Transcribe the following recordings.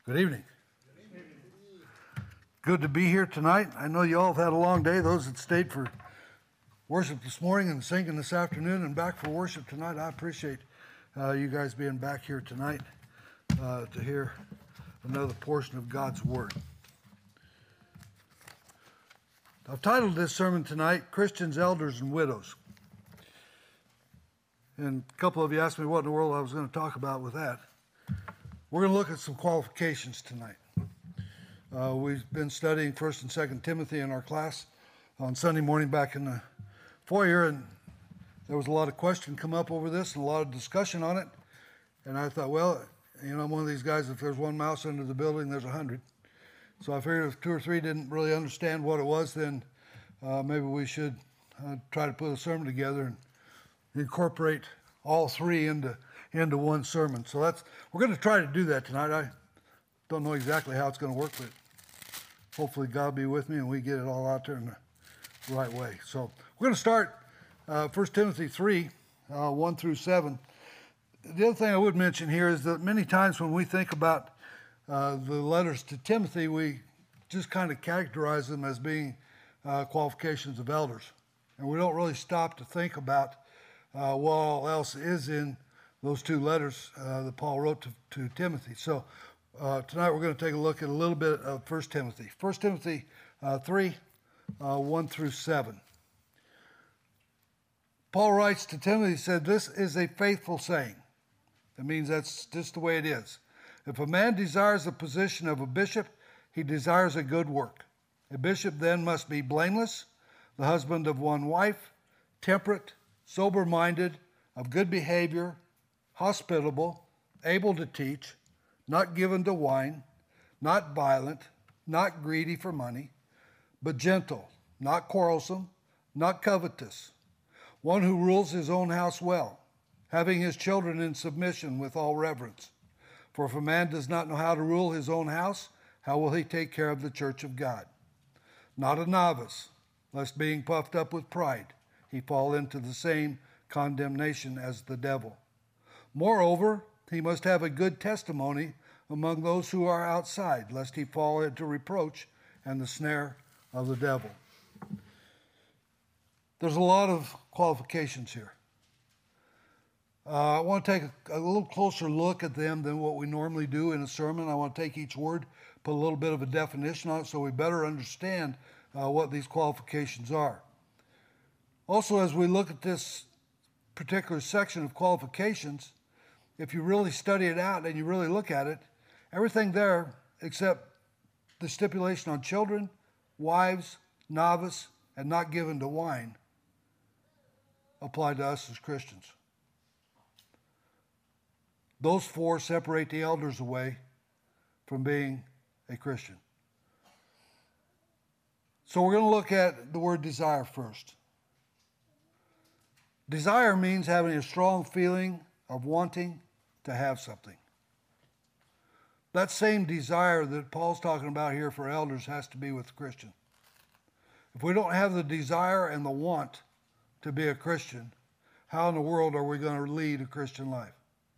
Good evening. Good to be here tonight. I know you all have had a long day. Those that stayed for worship this morning and singing this afternoon and back for worship tonight, I appreciate you guys being back here tonight to hear another portion of God's Word. I've titled this sermon tonight, Christians, Elders, and Widows. And a couple of you asked me what in the world I was going to talk about with that. We're going to look at some qualifications tonight. We've been studying 1st and 2nd Timothy in our class on Sunday morning back in the foyer, and there was a lot of question come up over this and a lot of discussion on it. And I thought, well, you know, I'm one of these guys, if there's one mouse under the building, there's 100. So I figured if two or three didn't really understand what it was, then maybe we should try to put a sermon together and incorporate all three into one sermon. So we're going to try to do that tonight. I don't know exactly how it's going to work, but hopefully God will be with me and we get it all out there in the right way. So we're going to start 1 Timothy 3, 1 through 7. The other thing I would mention here is that many times when we think about the letters to Timothy, we just kind of characterize them as being qualifications of elders. And we don't really stop to think about what all else is in those two letters that Paul wrote to Timothy. So tonight we're going to take a look at a little bit of 1 Timothy. 1 Timothy 3, 1 through 7. Paul writes to Timothy, he said, "This is a faithful saying." That means that's just the way it is. "If a man desires the position of a bishop, he desires a good work. A bishop then must be blameless, the husband of one wife, temperate, sober-minded, of good behavior, hospitable, able to teach, not given to wine, not violent, not greedy for money, but gentle, not quarrelsome, not covetous, one who rules his own house well, having his children in submission with all reverence. For if a man does not know how to rule his own house, how will he take care of the church of God? Not a novice, lest being puffed up with pride, he fall into the same condemnation as the devil. Moreover, he must have a good testimony among those who are outside, lest he fall into reproach and the snare of the devil." There's a lot of qualifications here. I want to take a little closer look at them than what we normally do in a sermon. I want to take each word, put a little bit of a definition on it so we better understand what these qualifications are. Also, as we look at this particular section of qualifications, if you really study it out and you really look at it, everything there except the stipulation on children, wives, novice, and not given to wine apply to us as Christians. Those four separate the elders away from being a Christian. So we're going to look at the word desire first. Desire means having a strong feeling of wanting to have something. That same desire that Paul's talking about here for elders has to be with the Christian. If we don't have the desire and the want to be a Christian, how in the world are we going to lead a Christian life?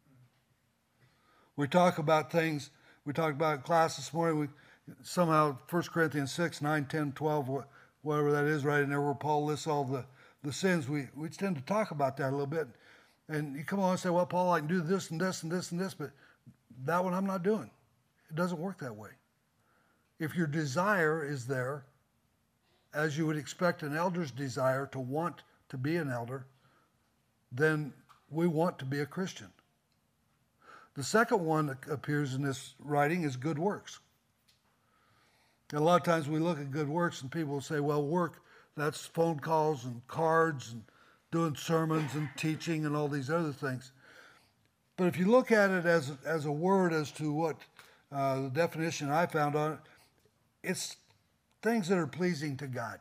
We talk about things, we talked about in class this morning, somehow 1 Corinthians 6, 9, 10, 12, whatever that is right in there where Paul lists all the sins. We tend to talk about that a little bit. And you come along and say, well, Paul, I can do this and this and this and this, but that one I'm not doing. It doesn't work that way. If your desire is there, as you would expect an elder's desire to want to be an elder, then we want to be a Christian. The second one that appears in this writing is good works. And a lot of times we look at good works and people will say, well, work, that's phone calls and cards and doing sermons and teaching and all these other things. But if you look at it as a word as to what the definition I found on it, it's things that are pleasing to God.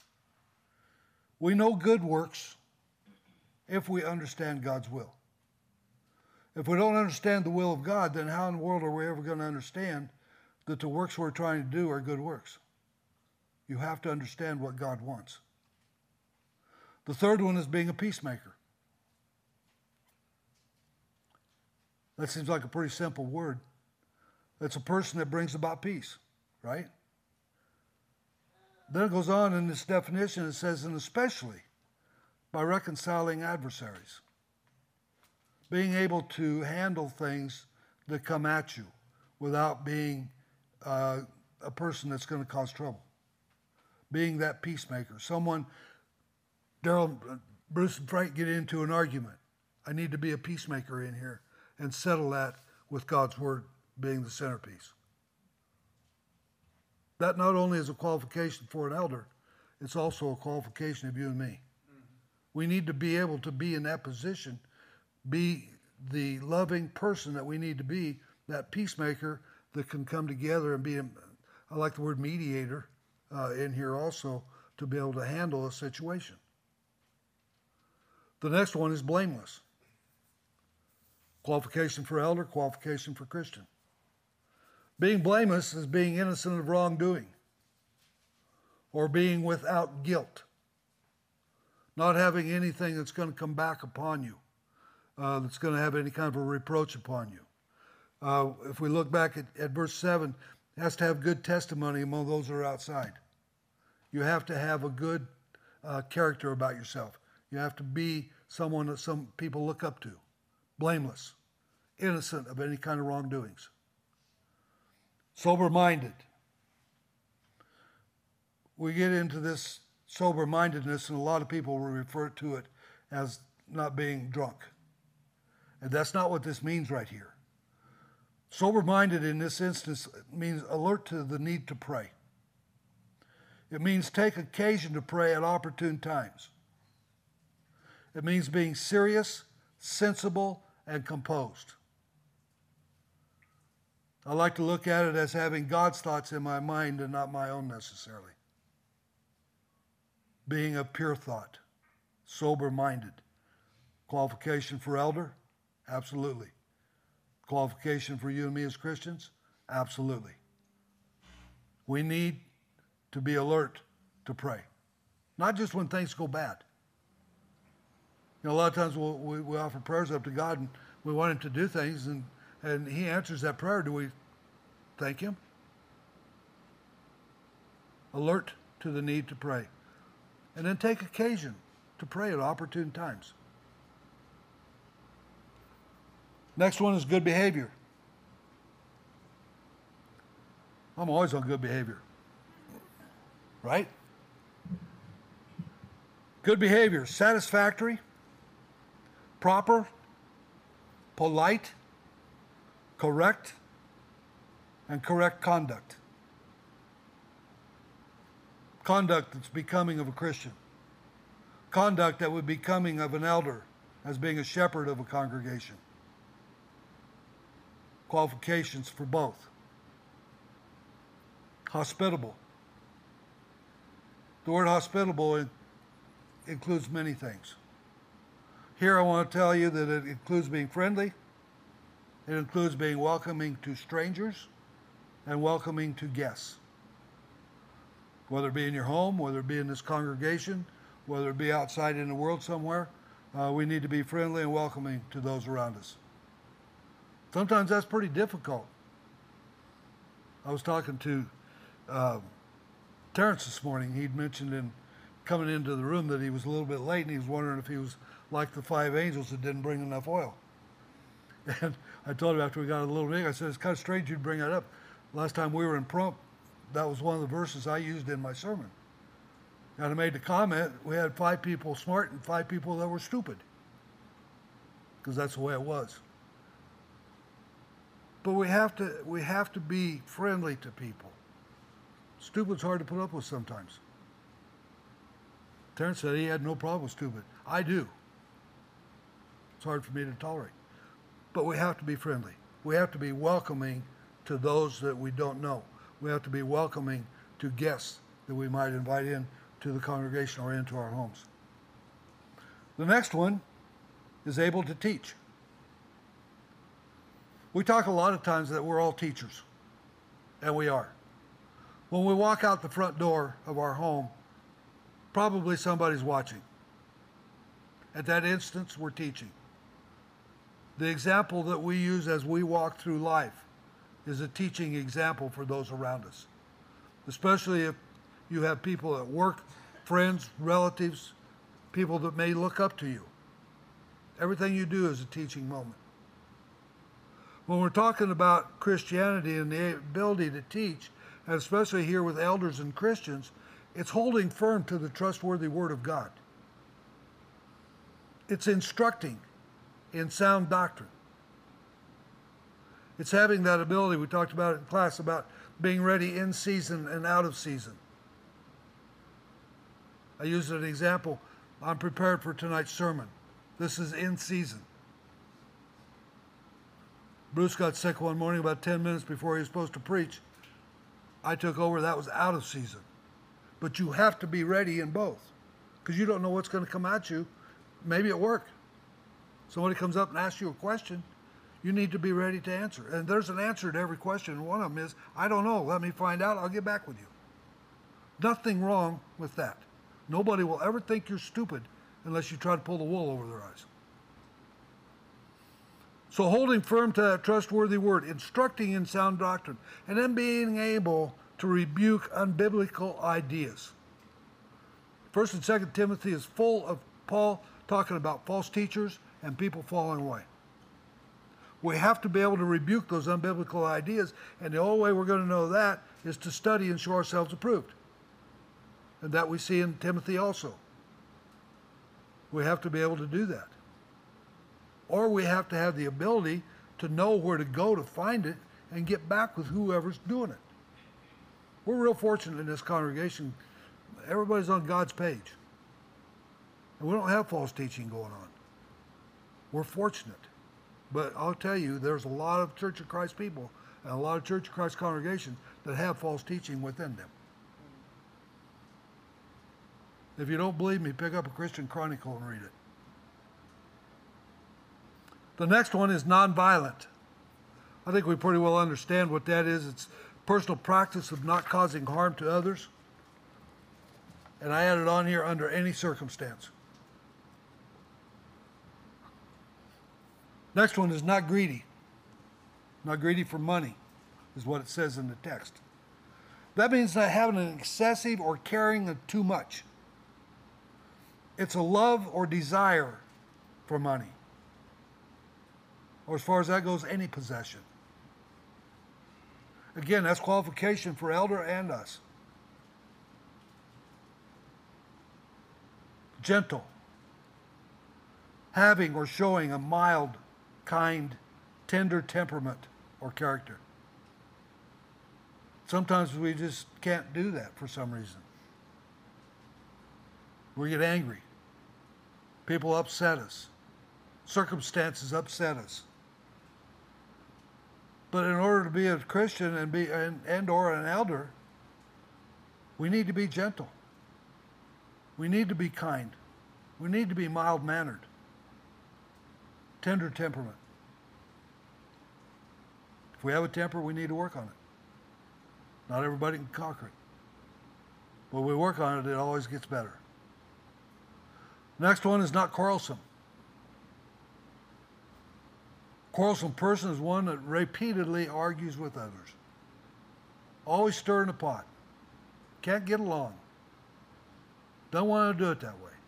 We know good works if we understand God's will. If we don't understand the will of God, then how in the world are we ever going to understand that the works we're trying to do are good works? You have to understand what God wants. The third one is being a peacemaker. That seems like a pretty simple word. It's a person that brings about peace, right? Then it goes on in this definition, it says, and especially by reconciling adversaries. Being able to handle things that come at you without being a person that's going to cause trouble. Being that peacemaker. Someone, Daryl, Bruce and Frank get into an argument. I need to be a peacemaker in here and settle that with God's word being the centerpiece. That not only is a qualification for an elder, it's also a qualification of you and me. We need to be able to be in that position, be the loving person that we need to be, that peacemaker that can come together and be, I like the word mediator in here also, to be able to handle a situation. The next one is blameless. Qualification for elder, qualification for Christian. Being blameless is being innocent of wrongdoing or being without guilt. Not having anything that's going to come back upon you, that's going to have any kind of a reproach upon you. If we look back at verse 7, it has to have good testimony among those that are outside. You have to have a good character about yourself. You have to be someone that some people look up to. Blameless, innocent of any kind of wrongdoings. Sober-minded. We get into this sober-mindedness, and a lot of people will refer to it as not being drunk. And that's not what this means right here. Sober-minded in this instance means alert to the need to pray. It means take occasion to pray at opportune times. It means being serious, sensible, and composed. I like to look at it as having God's thoughts in my mind and not my own necessarily. Being of pure thought, sober-minded. Qualification for elder? Absolutely. Qualification for you and me as Christians? Absolutely. We need to be alert to pray. Not just when things go bad. You know, a lot of times we offer prayers up to God and we want Him to do things, and He answers that prayer. Do we thank Him? Alert to the need to pray. And then take occasion to pray at opportune times. Next one is good behavior. I'm always on good behavior. Right? Good behavior, satisfactory, proper, polite, correct, and correct conduct. Conduct that's becoming of a Christian. Conduct that would be becoming of an elder as being a shepherd of a congregation. Qualifications for both. Hospitable. The word hospitable includes many things. Here I want to tell you that it includes being friendly. It includes being welcoming to strangers and welcoming to guests. Whether it be in your home, whether it be in this congregation, whether it be outside in the world somewhere, we need to be friendly and welcoming to those around us. Sometimes that's pretty difficult. I was talking to Terrence this morning. He'd mentioned in coming into the room that he was a little bit late, and he was wondering if he was like the 5 angels that didn't bring enough oil. And I told him after we got a little bit, I said, it's kind of strange you'd bring that up. Last time we were in Prump, that was one of the verses I used in my sermon. And I made the comment, we had 5 people smart and 5 people that were stupid. Because that's the way it was. But we have to be friendly to people. Stupid's hard to put up with sometimes. Terrence said he had no problem with stupid. I do. It's hard for me to tolerate. But we have to be friendly. We have to be welcoming to those that we don't know. We have to be welcoming to guests that we might invite in to the congregation or into our homes. The next one is able to teach. We talk a lot of times that we're all teachers, and we are. When we walk out the front door of our home, probably somebody's watching. At that instance, we're teaching. The example that we use as we walk through life is a teaching example for those around us, especially if you have people at work, friends, relatives, people that may look up to you. Everything you do is a teaching moment. When we're talking about Christianity and the ability to teach, and especially here with elders and Christians, it's holding firm to the trustworthy Word of God. It's instructing in sound doctrine. It's having that ability, we talked about it in class, about being ready in season and out of season. I used an example. I'm prepared for tonight's sermon. This is in season. Bruce got sick one morning about 10 minutes before he was supposed to preach. I took over. That was out of season. But you have to be ready in both, because you don't know what's going to come at you, maybe at work. Somebody comes up and asks you a question. You need to be ready to answer. And there's an answer to every question. And one of them is, I don't know. Let me find out. I'll get back with you. Nothing wrong with that. Nobody will ever think you're stupid unless you try to pull the wool over their eyes. So holding firm to that trustworthy word, instructing in sound doctrine, and then being able to rebuke unbiblical ideas. 1 and 2 Timothy is full of Paul talking about false teachers and people falling away. We have to be able to rebuke those unbiblical ideas, and the only way we're going to know that is to study and show ourselves approved. And that we see in Timothy also. We have to be able to do that. Or we have to have the ability to know where to go to find it and get back with whoever's doing it. We're real fortunate in this congregation. Everybody's on God's page. And we don't have false teaching going on. We're fortunate. But I'll tell you, there's a lot of Church of Christ people and a lot of Church of Christ congregations that have false teaching within them. If you don't believe me, pick up a Christian Chronicle and read it. The next one is nonviolent. I think we pretty well understand what that is. It's personal practice of not causing harm to others. And I added on here, under any circumstance. Next one is not greedy. Not greedy for money, is what it says in the text. That means not having an excessive or caring of too much. It's a love or desire for money. Or as far as that goes, any possession. Again, that's qualification for elder and us. Gentle. Having or showing a mild, kind, tender temperament or character. Sometimes we just can't do that for some reason. We get angry. People upset us. Circumstances upset us. But in order to be a Christian and or an elder, we need to be gentle. We need to be kind. We need to be mild-mannered. Tender temperament. If we have a temper, we need to work on it. Not everybody can conquer it. But when we work on it, it always gets better. Next one is not quarrelsome. Quarrelsome person is one that repeatedly argues with others. Always stirring the pot. Can't get along. Don't want to do it that way.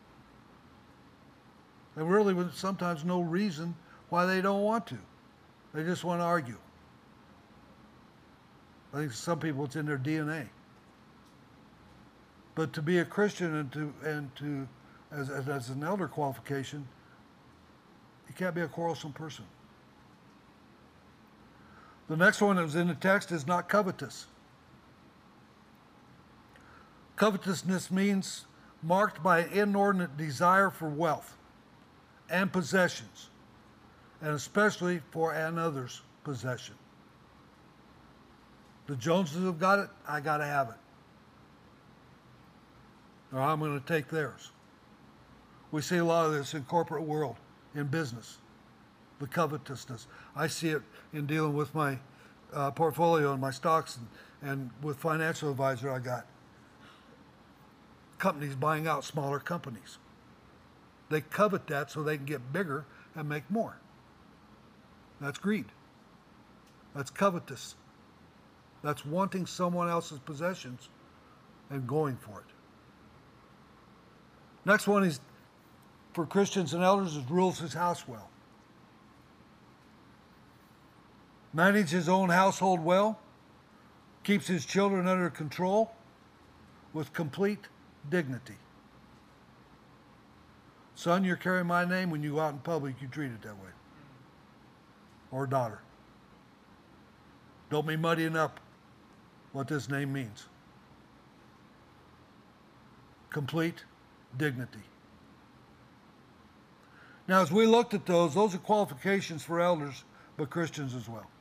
And really, with sometimes no reason why they don't want to. They just want to argue. I think some people it's in their DNA. But to be a Christian and to as an elder qualification, you can't be a quarrelsome person. The next one that was in the text is not covetous. Covetousness means marked by an inordinate desire for wealth and possessions, and especially for another's possession. The Joneses have got it, I got to have it. Or I'm going to take theirs. We see a lot of this in corporate world, in business, the covetousness. I see it in dealing with my portfolio and my stocks and with financial advisor I got. Companies buying out smaller companies. They covet that so they can get bigger and make more. That's greed. That's covetous That's wanting someone else's possessions and going for it. Next one is for Christians and elders is rules his house well. Manage his own household well, keeps his children under control with complete dignity. Son, you're carrying my name. When you go out in public, you treat it that way. Or daughter. Don't be muddying up what this name means. Complete dignity. Now, as we looked at those are qualifications for elders, but Christians as well.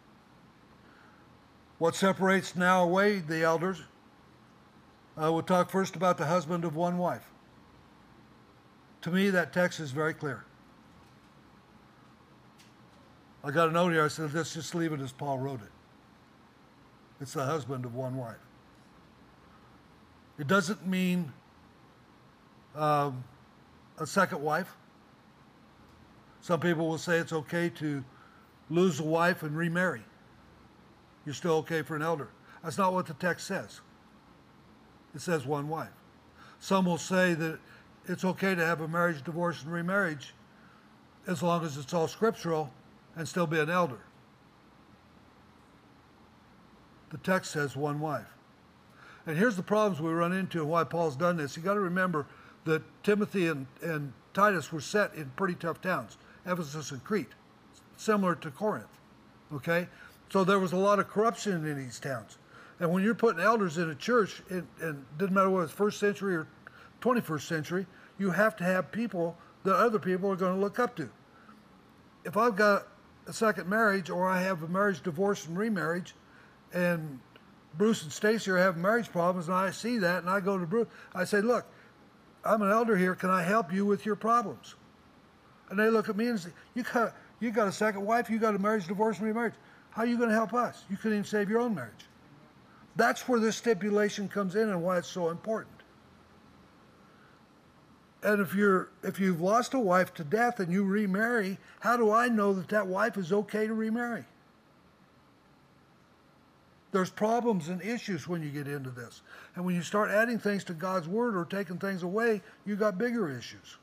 What separates now away the elders? We'll talk first about the husband of one wife. To me, that text is very clear. I got a note here. I said, let's just leave it as Paul wrote it. It's the husband of one wife. It doesn't mean a second wife. Some people will say it's okay to lose a wife and remarry. You're still okay for an elder. That's not what the text says. It says one wife. Some will say that it's okay to have a marriage, divorce, and remarriage as long as it's all scriptural and still be an elder. The text says one wife. And here's the problems we run into and why Paul's done this. You got to remember that Timothy and Titus were set in pretty tough towns, Ephesus and Crete, similar to Corinth. Okay? So there was a lot of corruption in these towns. And when you're putting elders in a church, and it doesn't matter whether it's first century or 21st century, you have to have people that other people are going to look up to. If I've got a second marriage, or I have a marriage, divorce, and remarriage, and Bruce and Stacy are having marriage problems, and I see that, and I go to Bruce, I say, look, I'm an elder here, can I help you with your problems? And they look at me and say, you got a second wife, you got a marriage, divorce, and remarriage. How are you going to help us? You couldn't even save your own marriage. That's where this stipulation comes in and why it's so important. And if you've lost a wife to death and you remarry, how do I know that that wife is okay to remarry? There's problems and issues when you get into this. And when you start adding things to God's word or taking things away, you got bigger issues.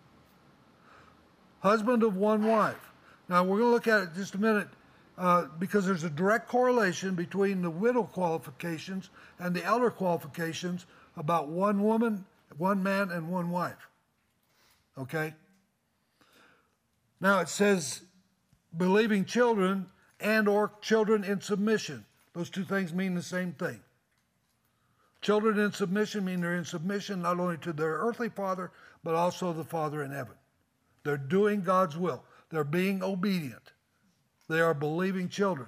Husband of one wife. Now we're going to look at it in just a minute because there's a direct correlation between the widow qualifications and the elder qualifications about one woman, one man, and one wife. Okay? Now it says believing children and or children in submission. Those two things mean the same thing. Children in submission mean they're in submission not only to their earthly father, but also the Father in heaven. They're doing God's will. They're being obedient. They are believing children.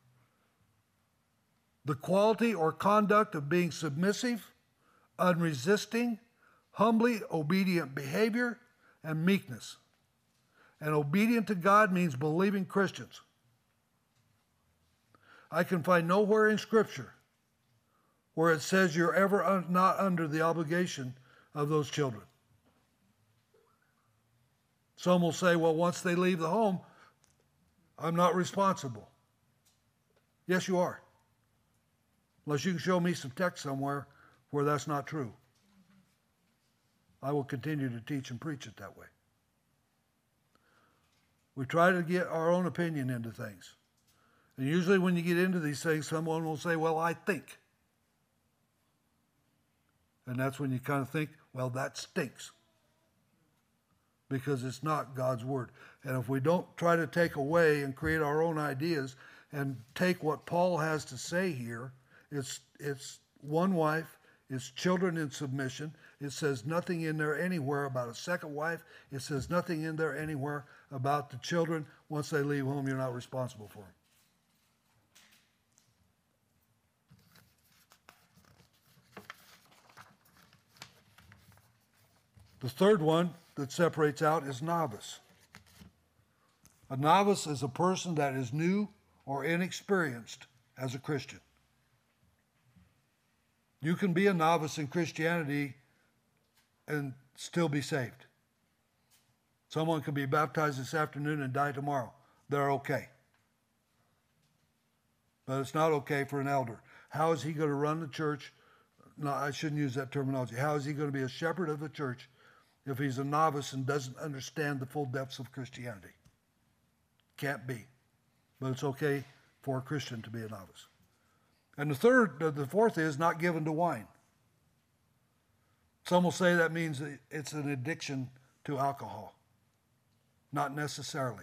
The quality or conduct of being submissive, unresisting, humbly obedient behavior, and meekness. And obedient to God means believing Christians. I can find nowhere in Scripture where it says you're ever not under the obligation of those children. Some will say, well, once they leave the home, I'm not responsible. Yes, you are. Unless you can show me some text somewhere where that's not true. I will continue to teach and preach it that way. We try to get our own opinion into things. And usually when you get into these things, someone will say, well, I think. And that's when you kind of think, well, that stinks. Because it's not God's word. And if we don't try to take away and create our own ideas and take what Paul has to say here, it's one wife, it's children in submission. It says nothing in there anywhere about a second wife. It says nothing in there anywhere about the children. Once they leave home, you're not responsible for them. The third one that separates out is novice. A novice is a person that is new or inexperienced as a Christian. You can be a novice in Christianity and still be saved. Someone can be baptized this afternoon and die tomorrow. They're okay. but it's not okay for an elder. How is he going to run the church? No, I shouldn't use that terminology. How is he going to be a shepherd of the church if he's a novice and doesn't understand the full depths of Christianity? Can't be. But it's okay for a Christian to be a novice. And the fourth is not given to wine. Some will say that means it's an addiction to alcohol. Not necessarily.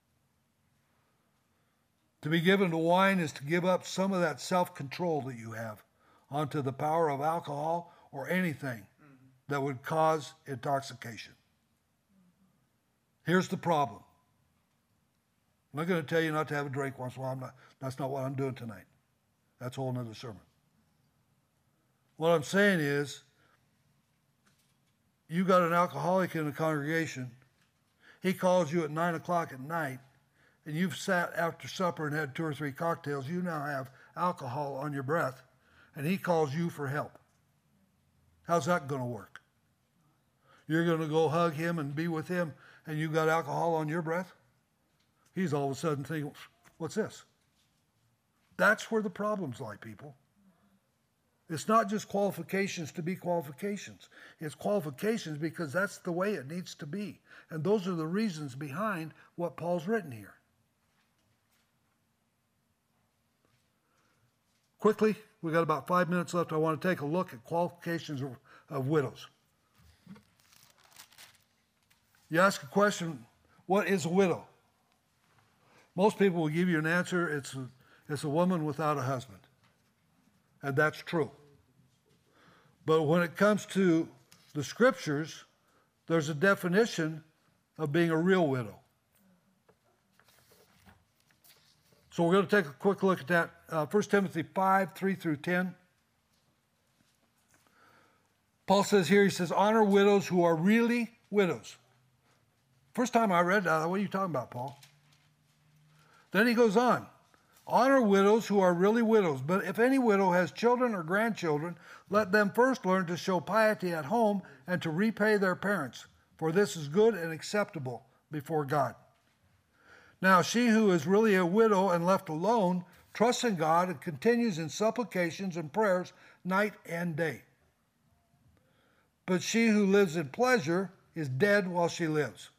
To be given to wine is to give up some of that self-control that you have onto the power of alcohol or anything that would cause intoxication. Here's the problem. I'm not going to tell you not to have a drink once in a while. That's not what I'm doing tonight. That's a whole nother sermon. What I'm saying is, you got an alcoholic in the congregation. He calls you at 9 o'clock at night, and you've sat after supper and had 2 or 3 cocktails. You now have alcohol on your breath, and he calls you for help. How's that going to work? You're going to go hug him and be with him, and you got alcohol on your breath? He's all of a sudden thinking, what's this? That's where the problems lie, people. It's not just qualifications to be qualifications. It's qualifications because that's the way it needs to be. And those are the reasons behind what Paul's written here. Quickly, we've got about 5 minutes left. I want to take a look at qualifications of widows. You ask a question, what is a widow? Most people will give you an answer, it's a woman without a husband. And that's true. But when it comes to the scriptures, there's a definition of being a real widow. So we're going to take a quick look at that. 1 Timothy 5, 3 through 10. Paul says here, he says, honor widows who are really widows. First time I read that, what are you talking about, Paul? Then he goes on. Honor widows who are really widows, but if any widow has children or grandchildren, let them first learn to show piety at home and to repay their parents, for this is good and acceptable before God. Now she who is really a widow and left alone trusts in God and continues in supplications and prayers night and day. But she who lives in pleasure is dead while she lives.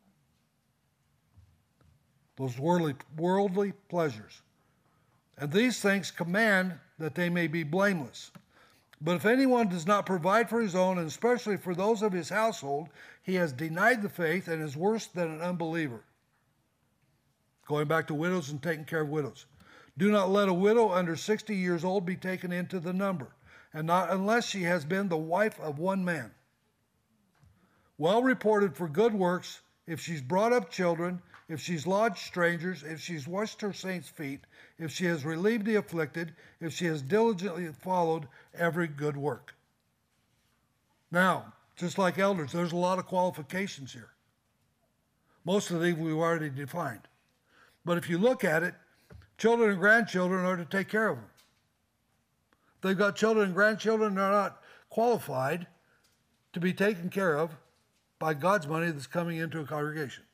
Those worldly pleasures. And these things command that they may be blameless. But if anyone does not provide for his own, and especially for those of his household, he has denied the faith and is worse than an unbeliever. Going back to widows and taking care of widows. Do not let a widow under 60 years old be taken into the number, and not unless she has been the wife of one man. Well reported for good works, if she's brought up children, if she's lodged strangers, if she's washed her saints' feet, if she has relieved the afflicted, if she has diligently followed every good work. Now, just like elders, there's a lot of qualifications here. Most of these we've already defined. But if you look at it, children and grandchildren are to take care of them. If they've got children and grandchildren, they're not qualified to be taken care of by God's money that's coming into a congregation.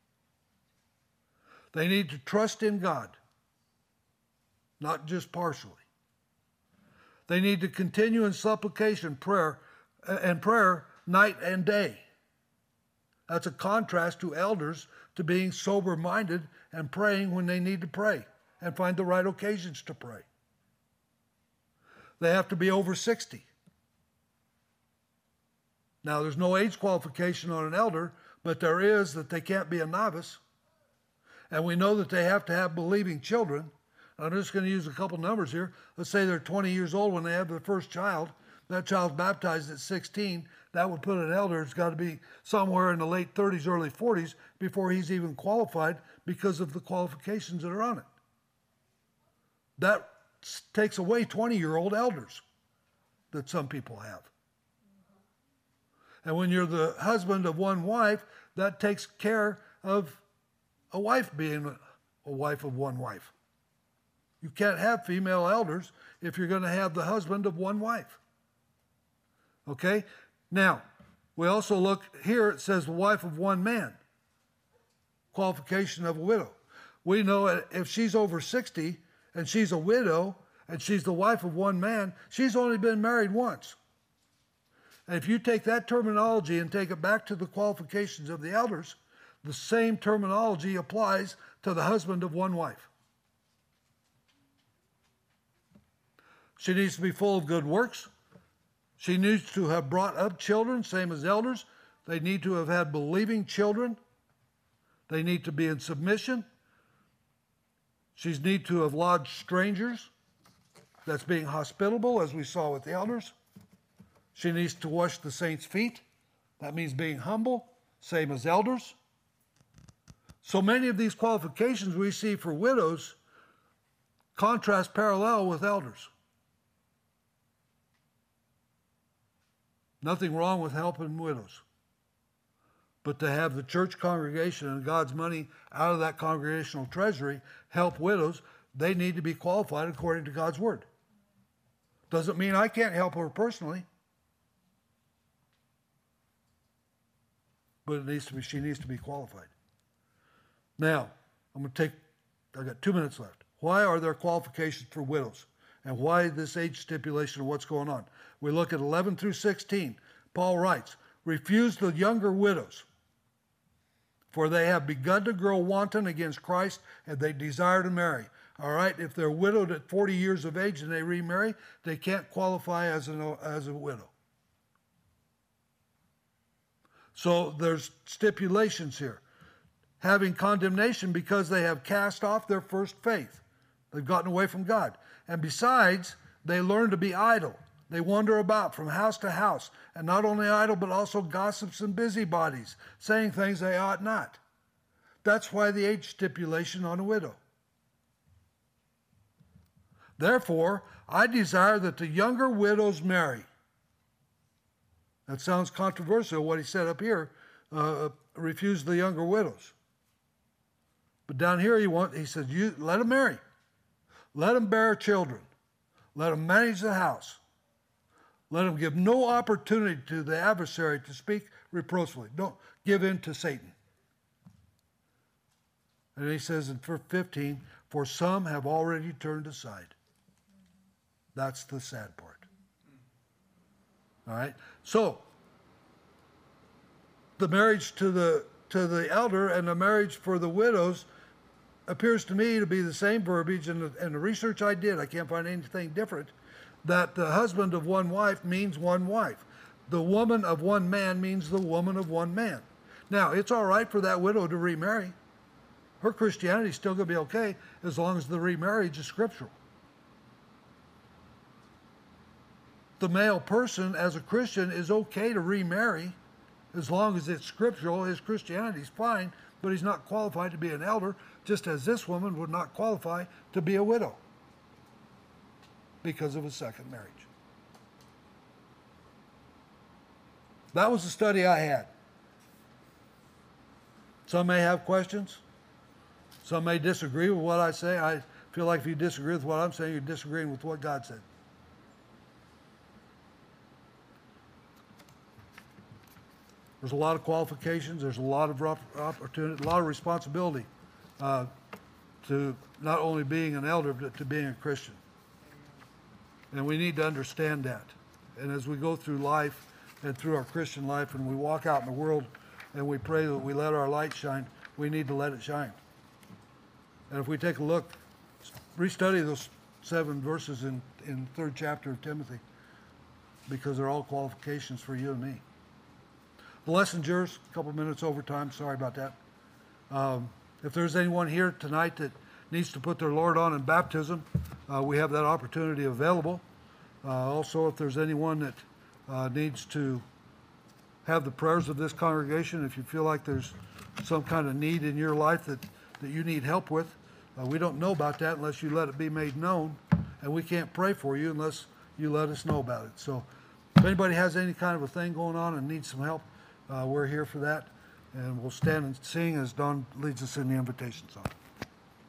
They need to trust in God, not just partially. They need to continue in supplication, prayer night and day. That's a contrast to elders to being sober-minded and praying when they need to pray and find the right occasions to pray. They have to be over 60. Now, there's no age qualification on an elder, but there is that they can't be a novice. And we know that they have to have believing children. I'm just going to use a couple numbers here. Let's say they're 20 years old when they have their first child. That child's baptized at 16. That would put an elder, it's got to be somewhere in the late 30s, early 40s before he's even qualified because of the qualifications that are on it. That takes away 20-year-old elders that some people have. And when you're the husband of one wife, that takes care of a wife being a wife of one wife. You can't have female elders if you're going to have the husband of one wife. Okay? Now, we also look here, it says the wife of one man. Qualification of a widow. We know if she's over 60 and she's a widow, and she's the wife of one man, she's only been married once. And if you take that terminology and take it back to the qualifications of the elders, the same terminology applies to the husband of one wife. She needs to be full of good works. She needs to have brought up children, same as elders. They need to have had believing children. They need to be in submission. She needs to have lodged strangers. That's being hospitable, as we saw with the elders. She needs to wash the saints' feet. That means being humble, same as elders. So many of these qualifications we see for widows contrast parallel with elders. Nothing wrong with helping widows. But to have the church congregation and God's money out of that congregational treasury help widows, they need to be qualified according to God's word. Doesn't mean I can't help her personally. But she needs to be qualified. Now, I got 2 minutes left. Why are there qualifications for widows? And why this age stipulation of what's going on? We look at 11 through 16. Paul writes, refuse the younger widows, for they have begun to grow wanton against Christ, and they desire to marry. All right, if they're widowed at 40 years of age and they remarry, they can't qualify as a widow. So there's stipulations here. Having condemnation because they have cast off their first faith. They've gotten away from God. And besides, they learn to be idle. They wander about from house to house, and not only idle, but also gossips and busybodies, saying things they ought not. That's why the age stipulation on a widow. Therefore, I desire that the younger widows marry. That sounds controversial, what he said up here, refuse the younger widows. But down here he says, let them marry. Let them bear children. Let them manage the house. Let them give no opportunity to the adversary to speak reproachfully. Don't give in to Satan. And he says in verse 15, for some have already turned aside. That's the sad part. All right? So, the marriage to the elder and the marriage for the widows appears to me to be the same verbiage, and the research I did, I can't find anything different, that the husband of one wife means one wife. The woman of one man means the woman of one man. Now, it's all right for that widow to remarry. Her Christianity is still going to be okay as long as the remarriage is scriptural. The male person, as a Christian, is okay to remarry as long as it's scriptural. His Christianity is fine, but he's not qualified to be an elder, just as this woman would not qualify to be a widow because of a second marriage. That was the study I had. Some may have questions. Some may disagree with what I say. I feel like if you disagree with what I'm saying, you're disagreeing with what God said. There's a lot of qualifications. There's a lot of opportunity, a lot of responsibility to not only being an elder, but to being a Christian. And we need to understand that. And as we go through life and through our Christian life, and we walk out in the world and we pray that we let our light shine, we need to let it shine. And if we take a look, restudy those 7 verses in 3rd chapter of Timothy, because they're all qualifications for you and me. The lesson's yours, a couple minutes over time, sorry about that. If there's anyone here tonight that needs to put their Lord on in baptism, we have that opportunity available. Also, if there's anyone that needs to have the prayers of this congregation, if you feel like there's some kind of need in your life that you need help with, we don't know about that unless you let it be made known, and we can't pray for you unless you let us know about it. So if anybody has any kind of a thing going on and needs some help, we're here for that, and we'll stand and sing as Don leads us in the invitation song.